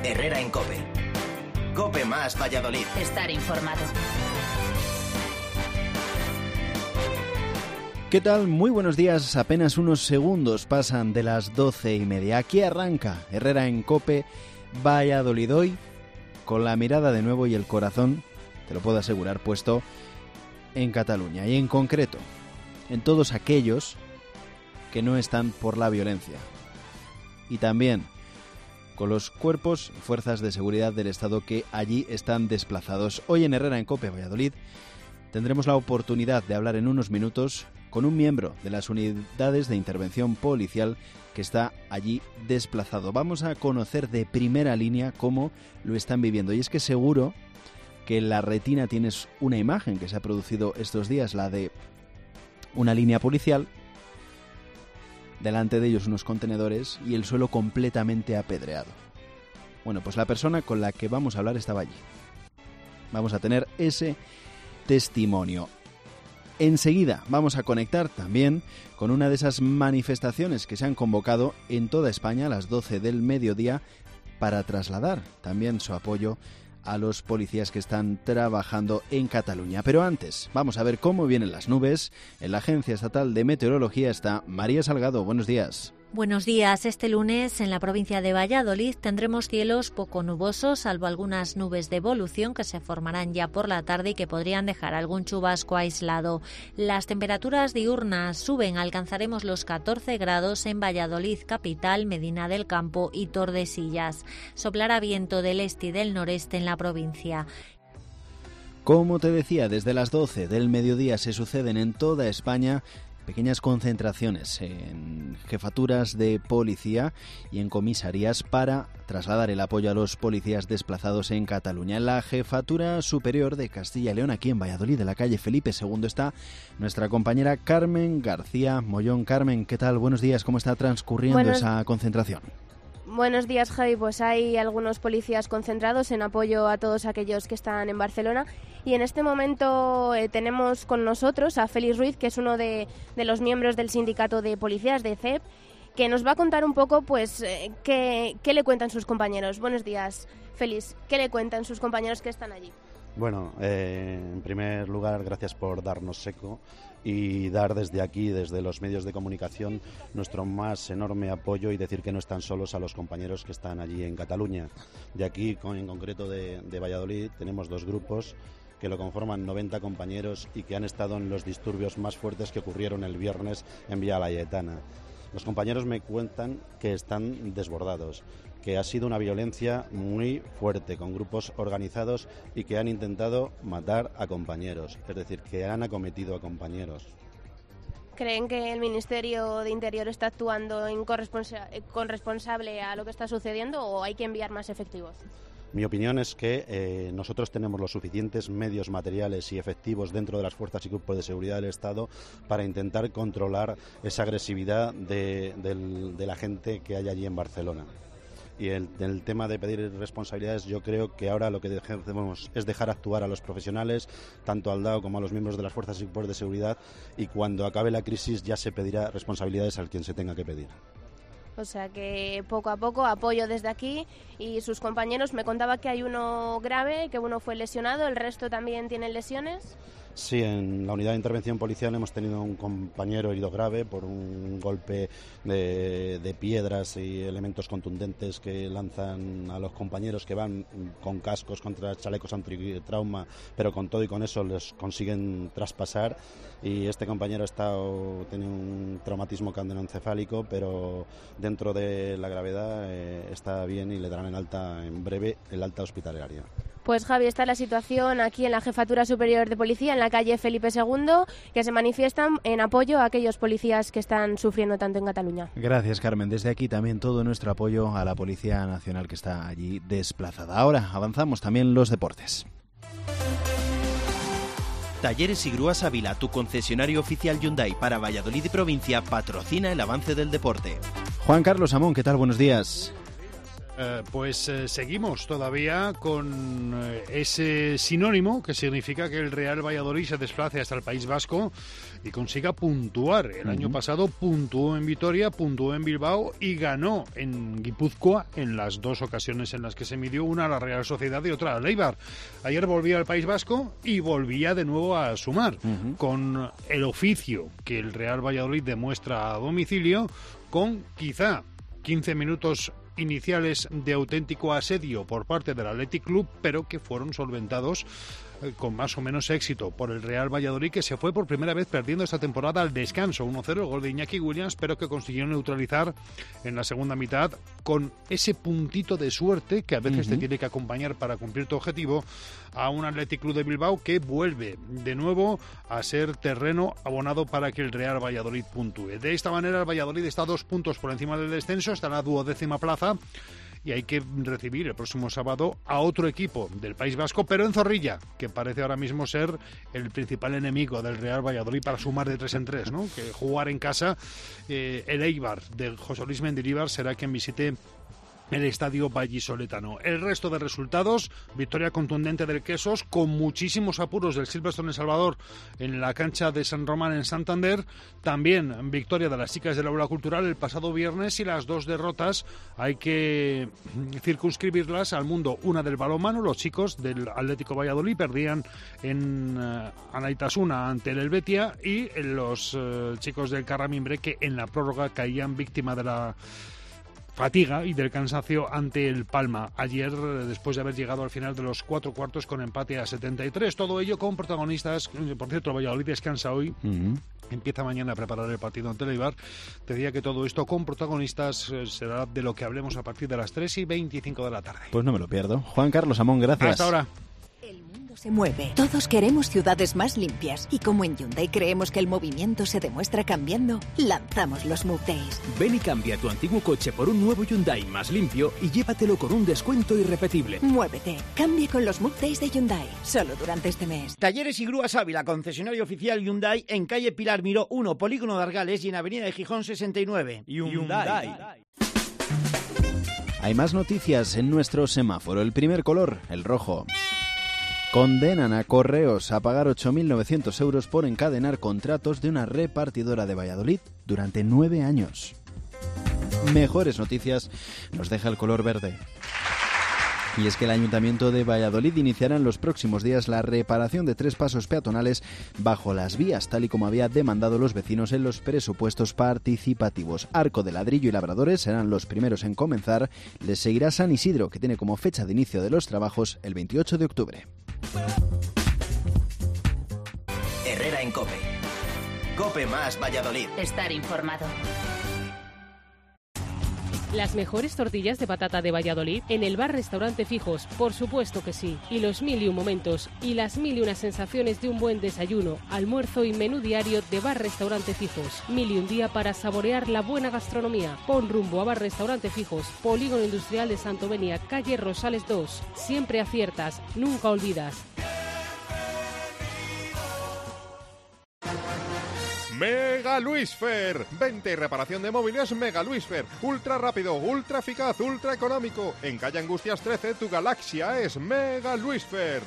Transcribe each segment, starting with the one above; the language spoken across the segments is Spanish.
Herrera en COPE. COPE más Valladolid. Estar informado. ¿Qué tal? Muy buenos días. Apenas unos segundos pasan de las 12:30. Aquí arranca Herrera en COPE Valladolid hoy, con la mirada de nuevo y el corazón, te lo puedo asegurar, puesto en Cataluña y en concreto en todos aquellos que no están por la violencia y también con los cuerpos y fuerzas de seguridad del Estado que allí están desplazados. Hoy en Herrera en COPE Valladolid tendremos la oportunidad de hablar en unos minutos con un miembro de las unidades de intervención policial que está allí desplazado. Vamos a conocer de primera línea cómo lo están viviendo. Y es que seguro que en la retina tienes una imagen que se ha producido estos días, la de una línea policial, delante de ellos unos contenedores y el suelo completamente apedreado. Bueno, pues la persona con la que vamos a hablar estaba allí. Vamos a tener ese testimonio. Enseguida vamos a conectar también con una de esas manifestaciones que se han convocado en toda España a las 12 del mediodía para trasladar también su apoyo a los policías que están trabajando en Cataluña. Pero antes, vamos a ver cómo vienen las nubes. En la Agencia Estatal de Meteorología está María Salgado. Buenos días. Buenos días. Este lunes en la provincia de Valladolid tendremos cielos poco nubosos, salvo algunas nubes de evolución que se formarán ya por la tarde y que podrían dejar algún chubasco aislado. Las temperaturas diurnas suben, alcanzaremos los 14 grados en Valladolid capital, Medina del Campo y Tordesillas. Soplará viento del este y del noreste en la provincia. Como te decía, desde las 12 del mediodía se suceden en toda España pequeñas concentraciones en jefaturas de policía y en comisarías para trasladar el apoyo a los policías desplazados en Cataluña. En la Jefatura Superior de Castilla y León, aquí en Valladolid, de la calle Felipe II, está nuestra compañera Carmen García Mollón. Carmen, ¿qué tal? Buenos días, ¿cómo está transcurriendo esa concentración? Buenos días, Javi. Pues hay algunos policías concentrados en apoyo a todos aquellos que están en Barcelona y en este momento tenemos con nosotros a Félix Ruiz, que es uno de los miembros del sindicato de policías de CEP, que nos va a contar un poco pues qué le cuentan sus compañeros. Buenos días, Félix. ¿Qué le cuentan sus compañeros que están allí? Bueno, en primer lugar, gracias por darnos eco y dar desde aquí, desde los medios de comunicación, nuestro más enorme apoyo y decir que no están solos a los compañeros que están allí en Cataluña. De aquí, en concreto de Valladolid, tenemos dos grupos que lo conforman 90 compañeros y que han estado en los disturbios más fuertes que ocurrieron el viernes en Villa Laietana. Los compañeros me cuentan que están desbordados, que ha sido una violencia muy fuerte, con grupos organizados y que han intentado matar a compañeros, es decir, que han acometido a compañeros. ¿Creen que el Ministerio de Interior está actuando corresponsable a lo que está sucediendo o hay que enviar más efectivos? Mi opinión es que nosotros tenemos los suficientes medios materiales y efectivos dentro de las fuerzas y grupos de seguridad del Estado para intentar controlar esa agresividad de la gente que hay allí en Barcelona. Y el tema de pedir responsabilidades, yo creo que ahora lo que debemos es dejar actuar a los profesionales, tanto al DAO como a los miembros de las fuerzas y cuerpos de seguridad, y cuando acabe la crisis ya se pedirá responsabilidades al quien se tenga que pedir. O sea que poco a poco apoyo desde aquí. Y sus compañeros, me contaba que hay uno grave, que uno fue lesionado, ¿el resto también tienen lesiones? Sí, en la unidad de intervención policial hemos tenido un compañero herido grave por un golpe de piedras y elementos contundentes que lanzan a los compañeros que van con cascos contra chalecos antitrauma, pero con todo y con eso les consiguen traspasar. Y este compañero tiene un traumatismo craneoencefálico, pero dentro de la gravedad está bien y le darán en breve el alta hospitalaria. Pues Javi, está la situación aquí en la Jefatura Superior de Policía, en la calle Felipe II, que se manifiestan en apoyo a aquellos policías que están sufriendo tanto en Cataluña. Gracias, Carmen. Desde aquí también todo nuestro apoyo a la Policía Nacional que está allí desplazada. Ahora avanzamos también los deportes. Talleres y Grúas Ávila, tu concesionario oficial Hyundai para Valladolid y provincia, patrocina el avance del deporte. Juan Carlos Amón, ¿qué tal? Buenos días. Seguimos todavía con ese sinónimo que significa que el Real Valladolid se desplace hasta el País Vasco y consiga puntuar. El año pasado puntuó en Vitoria, puntuó en Bilbao y ganó en Guipúzcoa en las dos ocasiones en las que se midió, una a la Real Sociedad y otra al Eibar. Ayer volvía al País Vasco y volvía de nuevo a sumar con el oficio que el Real Valladolid demuestra a domicilio, con quizá 15 minutos iniciales de auténtico asedio por parte del Athletic Club, pero que fueron solventados con más o menos éxito por el Real Valladolid, que se fue por primera vez perdiendo esta temporada al descanso 1-0, el gol de Iñaki Williams, pero que consiguió neutralizar en la segunda mitad con ese puntito de suerte que a veces te tiene que acompañar para cumplir tu objetivo, a un Athletic Club de Bilbao que vuelve de nuevo a ser terreno abonado para que el Real Valladolid puntúe. De esta manera el Valladolid está 2 puntos por encima del descenso, está en la 12ª plaza, y hay que recibir el próximo sábado a otro equipo del País Vasco, pero en Zorrilla, que parece ahora mismo ser el principal enemigo del Real Valladolid para sumar de 3 en 3, ¿no? Que jugar en casa, el Eibar de José Luis Mendilibar será quien visite el estadio vallisoletano. El resto de resultados: victoria contundente del Quesos, con muchísimos apuros del Silverstone en Salvador en la cancha de San Román en Santander. También victoria de las chicas del Aula Cultural el pasado viernes, y las 2 derrotas hay que circunscribirlas al mundo. Una del balonmano, los chicos del Atlético Valladolid perdían en Anaitasuna ante el Helvetia, y los chicos del Carramimbre, que en la prórroga caían víctima de la fatiga y del cansancio ante el Palma ayer, después de haber llegado al final de los 4 cuartos con empate a 73. Todo ello con protagonistas. Por cierto, el Valladolid descansa hoy. Empieza mañana a preparar el partido ante el Eibar. Te diría que todo esto con protagonistas será de lo que hablemos a partir de las 3:25 de la tarde. Pues no me lo pierdo. Juan Carlos Amón, gracias. Hasta ahora. Se mueve. Todos queremos ciudades más limpias, y como en Hyundai creemos que el movimiento se demuestra cambiando, lanzamos los Move Days. Ven y cambia tu antiguo coche por un nuevo Hyundai más limpio y llévatelo con un descuento irrepetible. Muévete, cambia con los Move Days de Hyundai, solo durante este mes. Talleres y Grúas Ávila, concesionario oficial Hyundai en calle Pilar Miró 1, Polígono de Argales, y en avenida de Gijón 69. Hyundai. Hay más noticias en nuestro semáforo. El primer color, el rojo. Condenan a Correos a pagar 8.900 euros por encadenar contratos de una repartidora de Valladolid durante 9 años. Mejores noticias nos deja el color verde. Y es que el Ayuntamiento de Valladolid iniciará en los próximos días la reparación de 3 pasos peatonales bajo las vías, tal y como había demandado los vecinos en los presupuestos participativos. Arco de Ladrillo y Labradores serán los primeros en comenzar. Les seguirá San Isidro, que tiene como fecha de inicio de los trabajos el 28 de octubre. Herrera en COPE. COPE más Valladolid. Estar informado. Las mejores tortillas de patata de Valladolid en el bar-restaurante Fijos, por supuesto que sí. Y los 1001 momentos y las 1001 sensaciones de un buen desayuno, almuerzo y menú diario de bar-restaurante Fijos. 1001 día para saborear la buena gastronomía. Pon rumbo a bar-restaurante Fijos, Polígono Industrial de Santovenia, calle Rosales 2. Siempre aciertas, nunca olvidas. Mega Luisfer, venta y reparación de móviles Mega Luisfer, ultra rápido, ultra eficaz, ultra económico. En calle Angustias 13, tu galaxia es Mega Luisfer.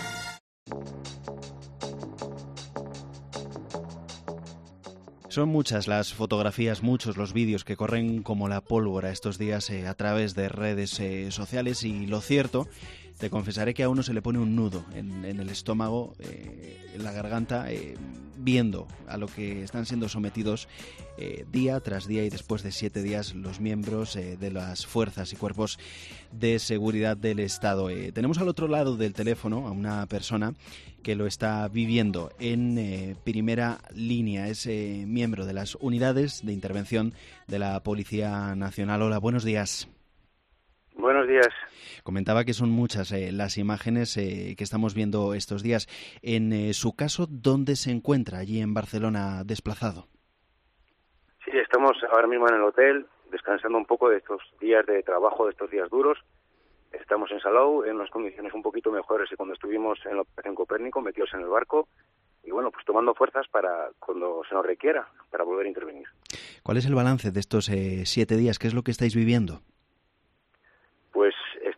Son muchas las fotografías, muchos los vídeos que corren como la pólvora estos días a través de redes sociales, y lo cierto, te confesaré que a uno se le pone un nudo en el estómago, en la garganta, viendo a lo que están siendo sometidos día tras día, y después de 7 días los miembros de las fuerzas y cuerpos de seguridad del Estado. Tenemos al otro lado del teléfono a una persona que lo está viviendo en primera línea. Es miembro de las unidades de intervención de la Policía Nacional. Hola, buenos días. Buenos días. Comentaba que son muchas las imágenes que estamos viendo estos días. En su caso, ¿dónde se encuentra allí en Barcelona desplazado? Sí, estamos ahora mismo en el hotel, descansando un poco de estos días de trabajo, de estos días duros. Estamos en Salou, en unas condiciones un poquito mejores que cuando estuvimos en la Operación Copérnico, metidos en el barco, y bueno, pues tomando fuerzas para cuando se nos requiera, para volver a intervenir. ¿Cuál es el balance de estos 7 días? ¿Qué es lo que estáis viviendo?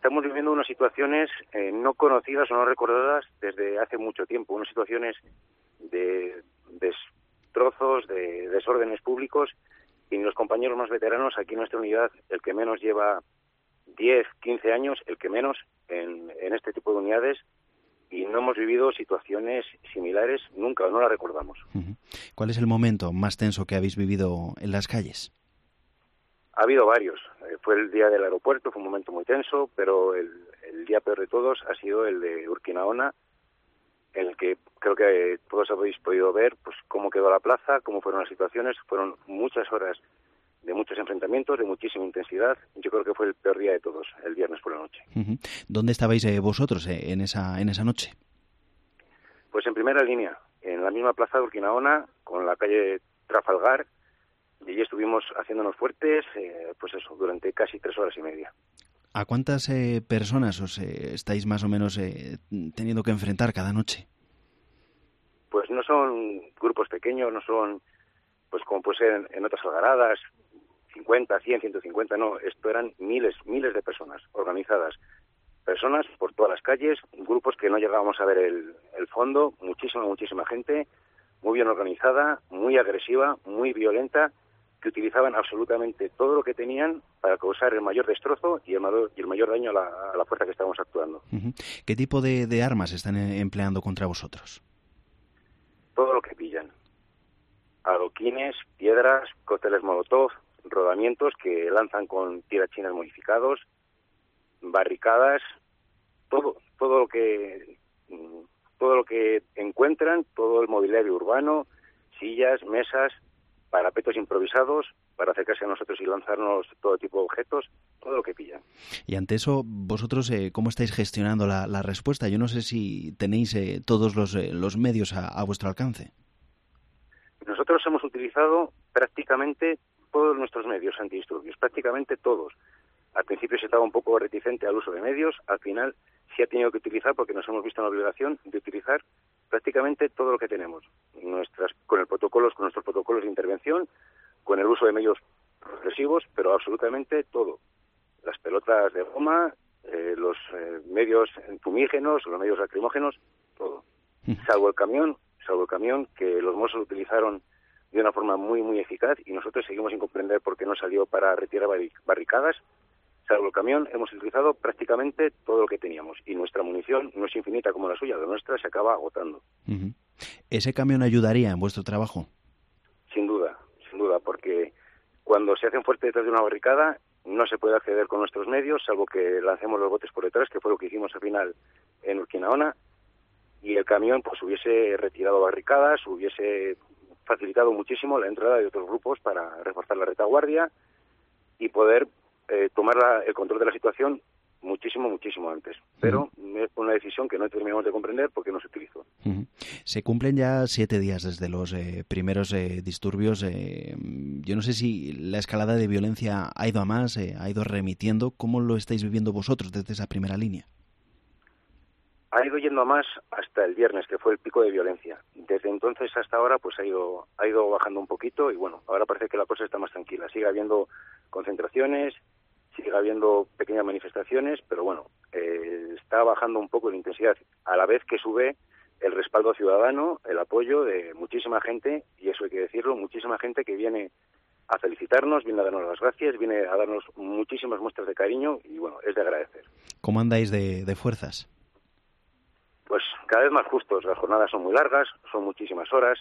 estamos viviendo unas situaciones no conocidas o no recordadas desde hace mucho tiempo, unas situaciones de destrozos, de desórdenes públicos, y los compañeros más veteranos aquí en nuestra unidad, el que menos lleva 10, 15 años, el que menos en este tipo de unidades, y no hemos vivido situaciones similares nunca, no las recordamos. ¿Cuál es el momento más tenso que habéis vivido en las calles? Ha habido varios. Fue el día del aeropuerto, fue un momento muy tenso, pero el día peor de todos ha sido el de Urquinaona, en el que creo que todos habéis podido ver pues cómo quedó la plaza, cómo fueron las situaciones. Fueron muchas horas de muchos enfrentamientos, de muchísima intensidad. Yo creo que fue el peor día de todos, el viernes por la noche. ¿Dónde estabais vosotros en esa noche? Pues en primera línea, en la misma plaza de Urquinaona, con la calle Trafalgar, y allí estuvimos haciéndonos fuertes, pues eso, durante casi 3 horas y media. ¿A cuántas personas os estáis más o menos teniendo que enfrentar cada noche? Pues no son grupos pequeños, no son, pues como puede ser en otras algaradas, 50, 100, 150, no, esto eran miles de personas organizadas. Personas por todas las calles, grupos que no llegábamos a ver el fondo, muchísima gente, muy bien organizada, muy agresiva, muy violenta, que utilizaban absolutamente todo lo que tenían para causar el mayor destrozo y el mayor daño a la fuerza que estábamos actuando. ¿Qué tipo de armas están empleando contra vosotros? Todo lo que pillan. Adoquines, piedras, cócteles molotov, rodamientos que lanzan con tirachinas modificados, barricadas, todo lo que encuentran, todo el mobiliario urbano, sillas, mesas, parapetos improvisados para acercarse a nosotros y lanzarnos todo tipo de objetos, todo lo que pillan. Y ante eso, vosotros, ¿cómo estáis gestionando la respuesta? Yo no sé si tenéis todos los medios a vuestro alcance. Nosotros hemos utilizado prácticamente todos nuestros medios antidisturbios, prácticamente todos. Al principio se estaba un poco reticente al uso de medios, al final se ha tenido que utilizar porque nos hemos visto en la obligación de utilizar prácticamente todo lo que tenemos, con nuestros protocolos de intervención, con el uso de medios progresivos, pero absolutamente todo. Las pelotas de goma, los medios fumígenos, los medios lacrimógenos, todo. Salvo el camión que los Mossos utilizaron de una forma muy eficaz, y nosotros seguimos sin comprender por qué no salió para retirar barricadas. Salvo el camión, hemos utilizado prácticamente todo lo que teníamos, y nuestra munición no es infinita como la suya, la nuestra se acaba agotando. ¿Ese camión ayudaría en vuestro trabajo? Sin duda, porque cuando se hacen fuerte detrás de una barricada no se puede acceder con nuestros medios, salvo que lancemos los botes por detrás, que fue lo que hicimos al final en Urquinaona, y el camión pues hubiese retirado barricadas, hubiese facilitado muchísimo la entrada de otros grupos para reforzar la retaguardia y poder tomar el control de la situación muchísimo antes. Pero es una decisión que no terminamos de comprender porque no se utilizó. Se cumplen ya 7 días desde los primeros disturbios. Yo no sé si la escalada de violencia ha ido a más, ha ido remitiendo. ¿Cómo lo estáis viviendo vosotros desde esa primera línea? Ha ido yendo a más hasta el viernes, que fue el pico de violencia. Desde entonces hasta ahora pues ha ido bajando un poquito, y bueno, ahora parece que la cosa está más tranquila. Sigue habiendo concentraciones, sigue habiendo pequeñas manifestaciones, pero bueno, está bajando un poco la intensidad, a la vez que sube el respaldo ciudadano, el apoyo de muchísima gente, y eso hay que decirlo, muchísima gente que viene a felicitarnos, viene a darnos las gracias, viene a darnos muchísimas muestras de cariño, y bueno, es de agradecer. ¿Cómo andáis de fuerzas? Pues cada vez más justos. Las jornadas son muy largas, son muchísimas horas,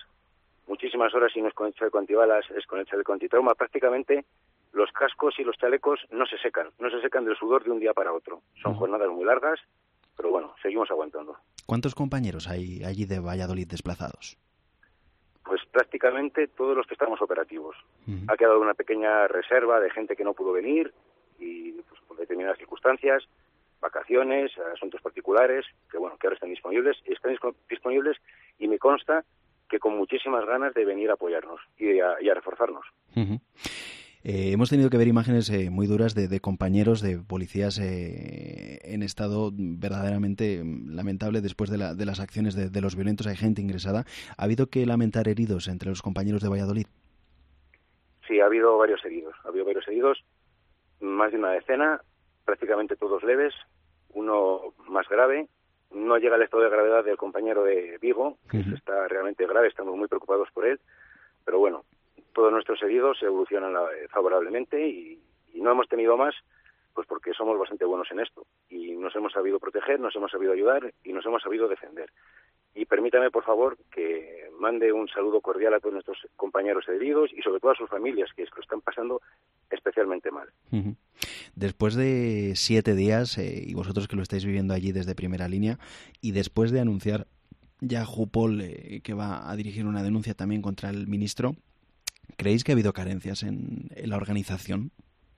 y no es con hecha de antibalas, es con hecha de antitrauma. Prácticamente los cascos y los chalecos no se secan del sudor de un día para otro. Son jornadas muy largas, pero bueno, seguimos aguantando. ¿Cuántos compañeros hay allí de Valladolid desplazados? Pues prácticamente todos los que estamos operativos. Ha quedado una pequeña reserva de gente que no pudo venir, y pues, por determinadas circunstancias, vacaciones, asuntos particulares, que bueno, que ahora están disponibles, y me consta que con muchísimas ganas de venir a apoyarnos y a reforzarnos. Hemos tenido que ver imágenes muy duras de compañeros, de policías en estado verdaderamente lamentable después de las acciones de los violentos. Hay gente ingresada. ¿Ha habido que lamentar heridos entre los compañeros de Valladolid? Sí, ha habido varios heridos, más de una decena, prácticamente todos leves, uno más grave. No llega al estado de gravedad del compañero de Vigo, que está realmente grave, estamos muy preocupados por él, pero bueno, todos nuestros heridos evolucionan favorablemente y no hemos tenido más, pues porque somos bastante buenos en esto y nos hemos sabido proteger, nos hemos sabido ayudar y nos hemos sabido defender. Y permítame, por favor, que mande un saludo cordial a todos nuestros compañeros heridos y sobre todo a sus familias, que lo están pasando especialmente mal. Después de 7 días, y vosotros que lo estáis viviendo allí desde primera línea, y después de anunciar ya Jupol que va a dirigir una denuncia también contra el ministro, ¿creéis que ha habido carencias en la organización?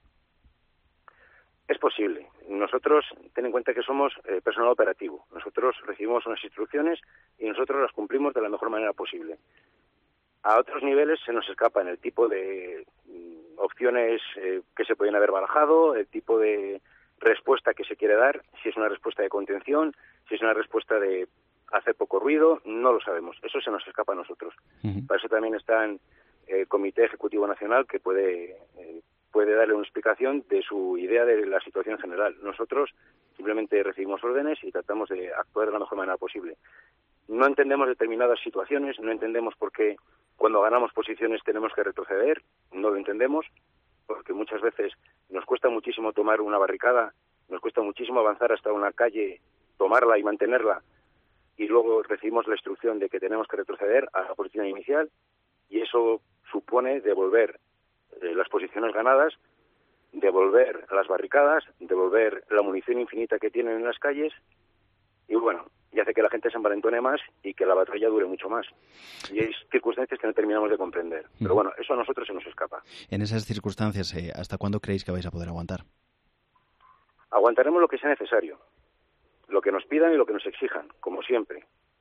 Es posible. Nosotros, ten en cuenta que somos personal operativo. Nosotros recibimos unas instrucciones y nosotros las cumplimos de la mejor manera posible. A otros niveles se nos escapan el tipo de opciones que se pueden haber barajado, el tipo de respuesta que se quiere dar, si es una respuesta de contención, si es una respuesta de hacer poco ruido, no lo sabemos. Eso se nos escapa a nosotros. Para eso también está el Comité Ejecutivo Nacional, que puede darle una explicación de su idea de la situación general. Nosotros simplemente recibimos órdenes y tratamos de actuar de la mejor manera posible. No entendemos determinadas situaciones, no entendemos por qué cuando ganamos posiciones tenemos que retroceder, no lo entendemos, porque muchas veces nos cuesta muchísimo tomar una barricada, nos cuesta muchísimo avanzar hasta una calle, tomarla y mantenerla, y luego recibimos la instrucción de que tenemos que retroceder a la posición inicial, y eso supone devolver las posiciones ganadas, devolver las barricadas, devolver la munición infinita que tienen en las calles, y bueno, y hace que la gente se envalentone más y que la batalla dure mucho más. Y hay circunstancias que no terminamos de comprender. Pero bueno, eso a nosotros se nos escapa. En esas circunstancias, ¿hasta cuándo creéis que vais a poder aguantar? Aguantaremos lo que sea necesario, lo que nos pidan y lo que nos exijan, como siempre.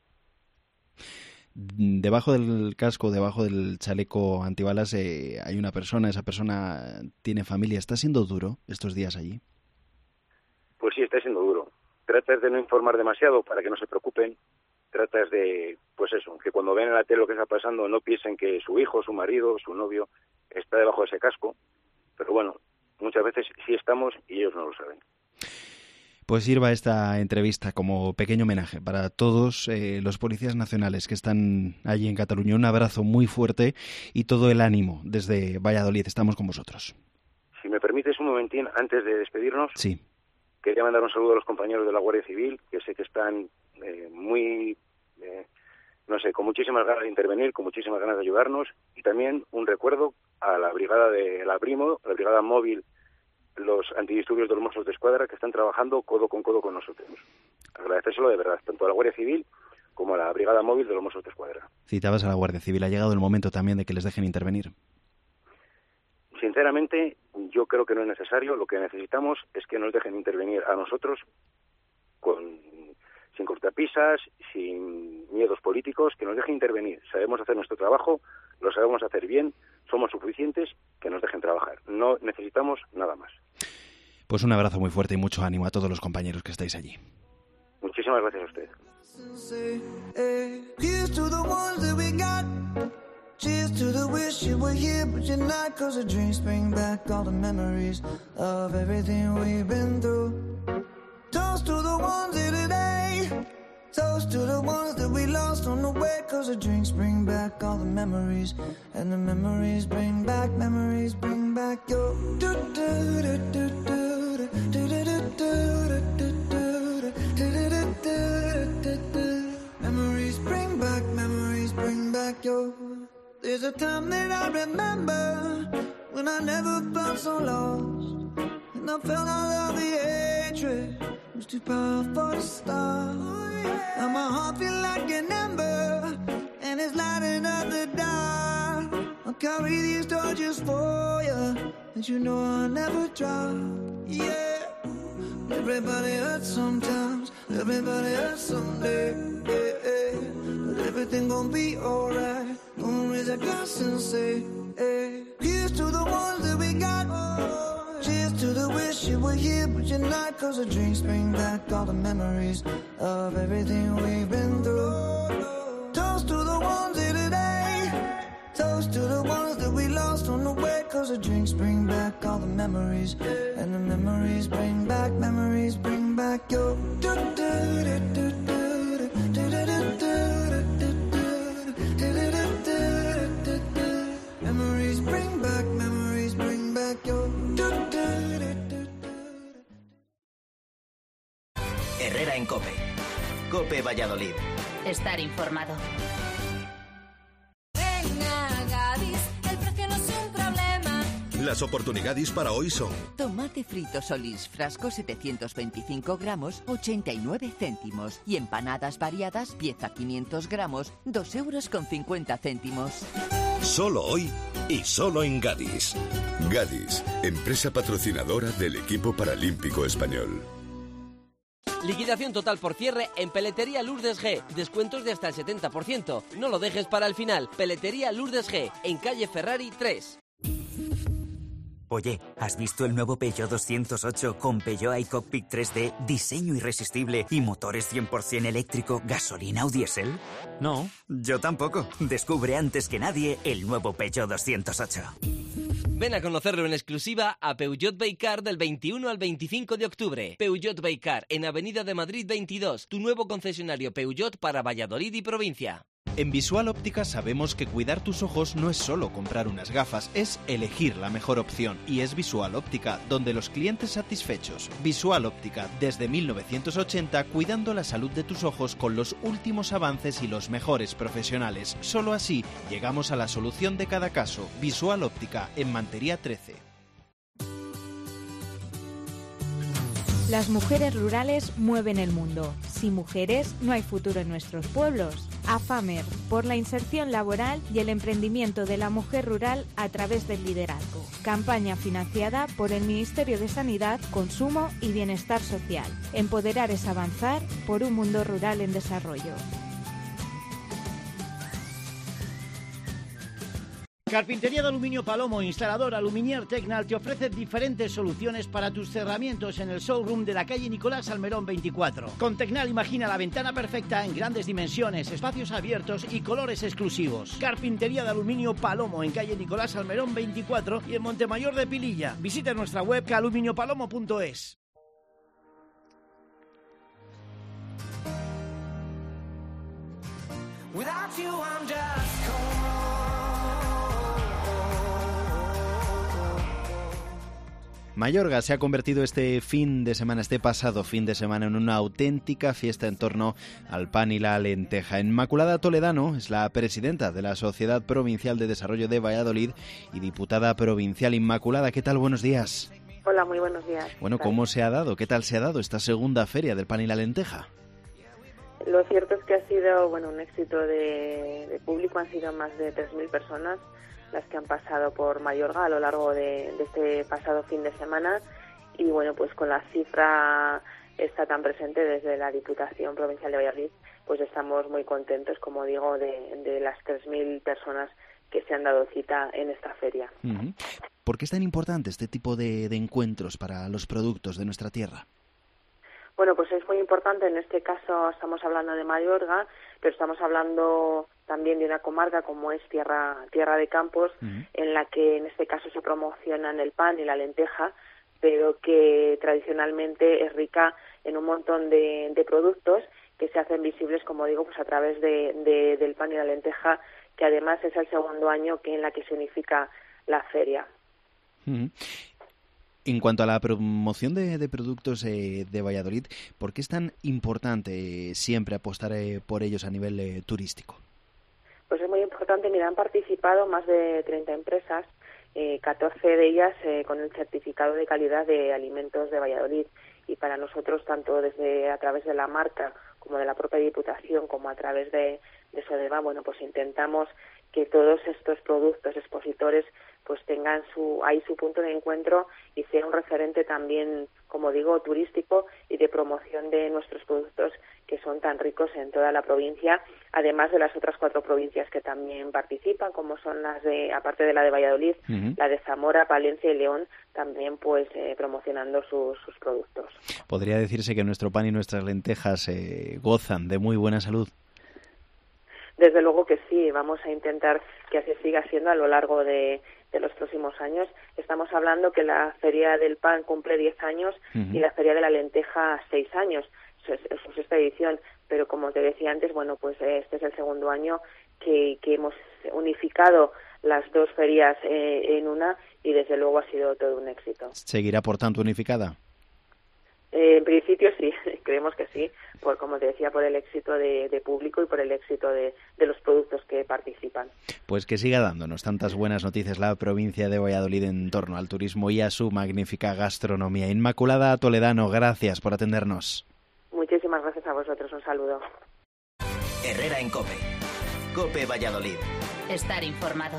Debajo del casco, debajo del chaleco antibalas, hay una persona, esa persona tiene familia. ¿Está siendo duro estos días allí? Pues sí, está siendo duro. Tratas de no informar demasiado para que no se preocupen, tratas de, pues eso, que cuando ven en la tele lo que está pasando no piensen que su hijo, su marido, su novio está debajo de ese casco, pero bueno, muchas veces sí estamos y ellos no lo saben. Pues sirva esta entrevista como pequeño homenaje para todos los policías nacionales que están allí en Cataluña. Un abrazo muy fuerte y todo el ánimo desde Valladolid. Estamos con vosotros. Si me permites un momentín, antes de despedirnos, sí. Quería mandar un saludo a los compañeros de la Guardia Civil, que sé que están con muchísimas ganas de intervenir, con muchísimas ganas de ayudarnos, y también un recuerdo a la brigada de la Primo, la brigada móvil, los antidisturbios de los Mossos d'Esquadra, que están trabajando codo con nosotros. Agradecérselo de verdad, tanto a la Guardia Civil como a la brigada móvil de los Mossos d'Esquadra. Citabas a la Guardia Civil, ¿ha llegado el momento también de que les dejen intervenir? Sinceramente, yo creo que no es necesario. Lo que necesitamos es que nos dejen intervenir a nosotros sin cortapisas, sin miedos políticos, que nos dejen intervenir. Sabemos hacer nuestro trabajo, lo sabemos hacer bien, somos suficientes, que nos dejen trabajar. No necesitamos nada más. Pues un abrazo muy fuerte y mucho ánimo a todos los compañeros que estáis allí. Muchísimas gracias a usted. Cheers to the wish you were here, but you're not, 'cause the drinks bring back all the memories of everything we've been through. Toast to the ones here today, toast to the ones that we lost on the way, 'cause the drinks bring back all the memories, and the memories bring back your memories bring back your. There's a time that I remember when I never felt so lost, and I felt all of the hatred was too powerful to stop. Now my heart feels like an ember, and it's lighting up the dark. I'll carry these torches for you, and you know I'll never drop. Yeah, everybody hurts sometimes, everybody hurts someday. But everything gon' be alright. Gonna raise a glass and say, hey, here's to the ones that we got. Cheers to the wish you were here, but you're not, 'cause the drinks bring back all the memories of everything we've been through. Toast to the ones here today, toast toast to the ones that we lost on the way, 'cause the drinks bring back all the memories, and the memories bring back your memories bring back your Herrera en COPE. COPE Valladolid. Estar informado. Las oportunidades para hoy son: tomate frito Solís, frasco 725 gramos, 89 céntimos. Y empanadas variadas, pieza 500 gramos, 2,50 €. Solo hoy y solo en Gadis. Gadis, empresa patrocinadora del equipo paralímpico español. Liquidación total por cierre en Peletería Lourdes G. Descuentos de hasta el 70%. No lo dejes para el final. Peletería Lourdes G, en calle Ferrari 3. Oye, ¿has visto el nuevo Peugeot 208 con Peugeot iCockpit 3D, diseño irresistible y motores 100% eléctrico, gasolina o diésel? No, yo tampoco. Descubre antes que nadie el nuevo Peugeot 208. Ven a conocerlo en exclusiva a Peugeot Baycar del 21 al 25 de octubre. Peugeot Baycar, en Avenida de Madrid 22, tu nuevo concesionario Peugeot para Valladolid y provincia. En Visual Óptica sabemos que cuidar tus ojos no es solo comprar unas gafas, es elegir la mejor opción. Y es Visual Óptica, donde los clientes satisfechos. Visual Óptica, desde 1980, cuidando la salud de tus ojos con los últimos avances y los mejores profesionales. Solo así llegamos a la solución de cada caso. Visual Óptica, en Mantería 13. Las mujeres rurales mueven el mundo. Sin mujeres no hay futuro en nuestros pueblos. AFAMER, por la inserción laboral y el emprendimiento de la mujer rural a través del liderazgo. Campaña financiada por el Ministerio de Sanidad, Consumo y Bienestar Social. Empoderar es avanzar por un mundo rural en desarrollo. Carpintería de Aluminio Palomo, instalador Aluminier Tecnal, te ofrece diferentes soluciones para tus cerramientos en el showroom de la calle Nicolás Salmerón 24. Con Tecnal imagina la ventana perfecta en grandes dimensiones, espacios abiertos y colores exclusivos. Carpintería de Aluminio Palomo, en calle Nicolás Salmerón 24 y en Montemayor de Pililla. Visita nuestra web aluminiopalomo.es. Mayorga se ha convertido este pasado fin de semana, en una auténtica fiesta en torno al pan y la lenteja. Inmaculada Toledano es la presidenta de la Sociedad Provincial de Desarrollo de Valladolid y diputada provincial. Inmaculada, ¿qué tal? Buenos días. Hola, muy buenos días. Bueno, ¿cómo se ha dado? ¿Qué tal se ha dado esta segunda feria del pan y la lenteja? Lo cierto es que ha sido un éxito de público. Han sido más de 3.000 personas las que han pasado por Mayorga a lo largo de este pasado fin de semana, y pues con la cifra está tan presente desde la Diputación Provincial de Valladolid, pues estamos muy contentos, como digo, de las 3.000 personas que se han dado cita en esta feria. Uh-huh. ¿Por qué es tan importante este tipo de encuentros para los productos de nuestra tierra? Bueno, pues es muy importante. En este caso estamos hablando de Mayorga, pero estamos hablando también de una comarca como es Tierra de Campos, en la que en este caso se promocionan el pan y la lenteja, pero que tradicionalmente es rica en un montón de productos que se hacen visibles, como digo, pues a través del pan y la lenteja, que además es el segundo año en la que se unifica la feria. Uh-huh. En cuanto a la promoción de productos de Valladolid, ¿por qué es tan importante siempre apostar por ellos a nivel turístico? Pues es muy importante. Mira, han participado más de 30 empresas, 14 de ellas con el certificado de calidad de alimentos de Valladolid. Y para nosotros, tanto a través de la marca como de la propia Diputación, como a través de Sodeva, pues intentamos que todos estos productos expositores pues tengan su punto de encuentro y sea un referente también, como digo, turístico y de promoción de nuestros productos, que son tan ricos en toda la provincia, además de las otras 4 provincias que también participan, como son las aparte de la de Valladolid, la de Zamora, Palencia y León, también pues promocionando sus productos. ¿Podría decirse que nuestro pan y nuestras lentejas gozan de muy buena salud? desde luego que sí, vamos a intentar que así siga siendo a lo largo de los próximos años. Estamos hablando que la Feria del Pan cumple 10 años y la Feria de la Lenteja 6 años. Es su sexta edición, pero como te decía antes, bueno, pues este es el segundo año que hemos unificado las dos ferias en una, y desde luego ha sido todo un éxito. ¿Seguirá, por tanto, unificada? En principio sí, creemos que sí, como te decía, por el éxito de público y por el éxito de los productos que participan. Pues que siga dándonos tantas buenas noticias la provincia de Valladolid en torno al turismo y a su magnífica gastronomía. Inmaculada Toledano, gracias por atendernos. Muchísimas gracias a vosotros, un saludo. Herrera en COPE. COPE Valladolid. Estar informado.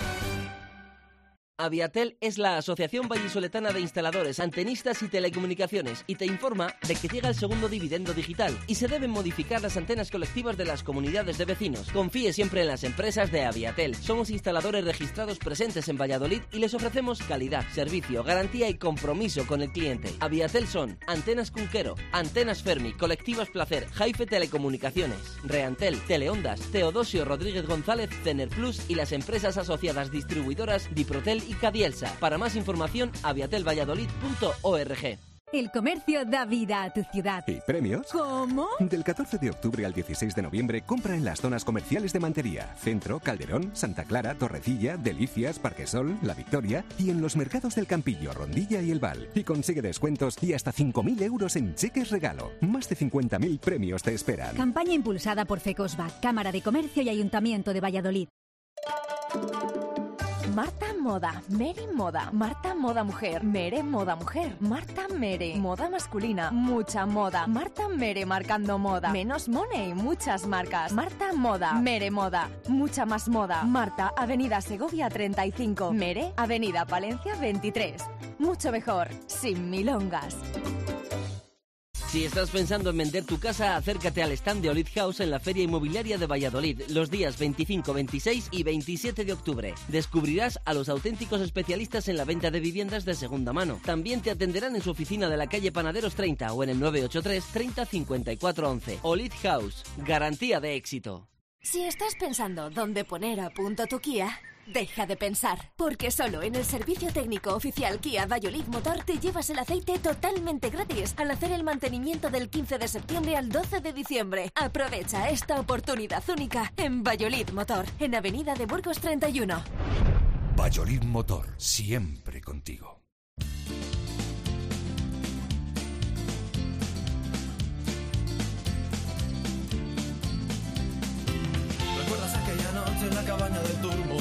Aviatel es la Asociación Vallisoletana de Instaladores, Antenistas y Telecomunicaciones, y te informa de que llega el segundo dividendo digital y se deben modificar las antenas colectivas de las comunidades de vecinos. Confíe siempre en las empresas de Aviatel. Somos instaladores registrados presentes en Valladolid y les ofrecemos calidad, servicio, garantía y compromiso con el cliente. Aviatel son Antenas Cunquero, Antenas Fermi, Colectivas Placer, Jaife Telecomunicaciones, Reantel, Teleondas, Teodosio Rodríguez González, Cener Plus y las empresas asociadas distribuidoras Diprotel y Cadielsa. Para más información, aviatelvalladolid.org. El comercio da vida a tu ciudad. ¿Y premios? ¿Cómo? Del 14 de octubre al 16 de noviembre, compra en las zonas comerciales de Mantería, Centro, Calderón, Santa Clara, Torrecilla, Delicias, Parquesol, La Victoria y en los mercados del Campillo, Rondilla y El Val. Y consigue descuentos y hasta 5.000 euros en cheques regalo. Más de 50.000 premios te esperan. Campaña impulsada por FECOSBA, Cámara de Comercio y Ayuntamiento de Valladolid. Marta Moda, Mere Moda, Marta Moda Mujer, Mere Moda Mujer, Marta Mere, moda masculina, mucha moda, Marta Mere marcando moda, menos money, muchas marcas, Marta Moda, Mere Moda, mucha más moda, Marta, Avenida Segovia 35, Mere, Avenida Palencia 23, mucho mejor, sin milongas. Si estás pensando en vender tu casa, acércate al stand de Olid House en la Feria Inmobiliaria de Valladolid los días 25, 26 y 27 de octubre. Descubrirás a los auténticos especialistas en la venta de viviendas de segunda mano. También te atenderán en su oficina de la calle Panaderos 30 o en el 983 30 54 11. Olid House, garantía de éxito. Si estás pensando dónde poner a punto tu Kia, deja de pensar, porque solo en el servicio técnico oficial Kia Valladolid Motor te llevas el aceite totalmente gratis al hacer el mantenimiento del 15 de septiembre al 12 de diciembre. Aprovecha esta oportunidad única en Valladolid Motor, en Avenida de Burgos 31. Valladolid Motor, siempre contigo. ¿Recuerdas aquella noche en la cabaña del Turbo?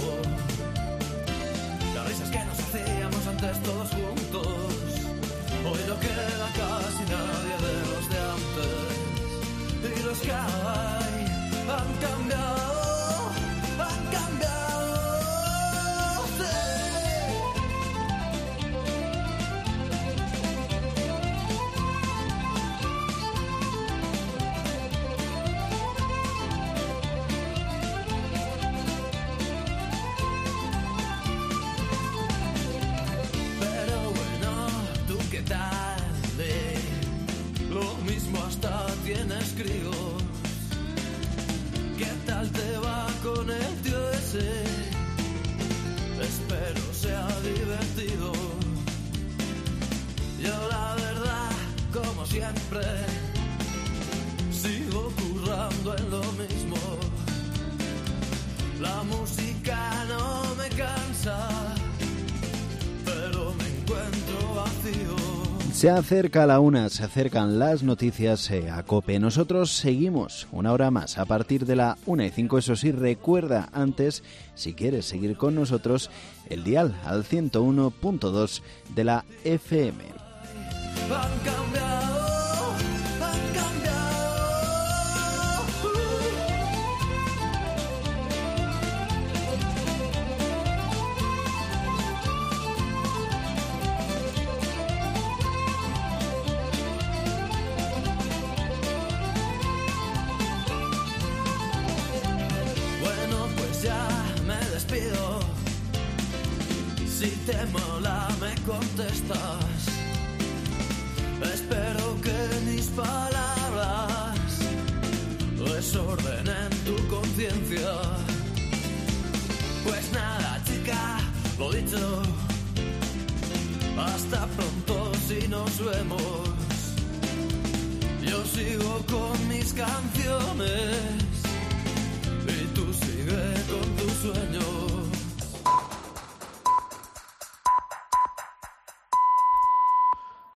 Las risas que nos hacíamos antes todos juntos. Hoy no queda casi nadie de los de antes. Y los que hay han cambiado, han cambiado. Tienes críos, ¿qué tal te va con el tío ese? Espero sea divertido. Yo la verdad, como siempre, sigo currando en lo mismo. La música no me cansa, pero me encuentro vacío. Se acerca la una, se acercan las noticias a COPE. Nosotros seguimos una hora más a partir de la 1:05. Eso sí, recuerda antes, si quieres seguir con nosotros, el dial al 101.2 de la FM. Han cambiado, han cambiado. Si te mola me contestas. Espero que mis palabras desordenen tu conciencia. hasta pronto si nos vemos. Yo sigo con mis canciones y tú sigue con tus sueños.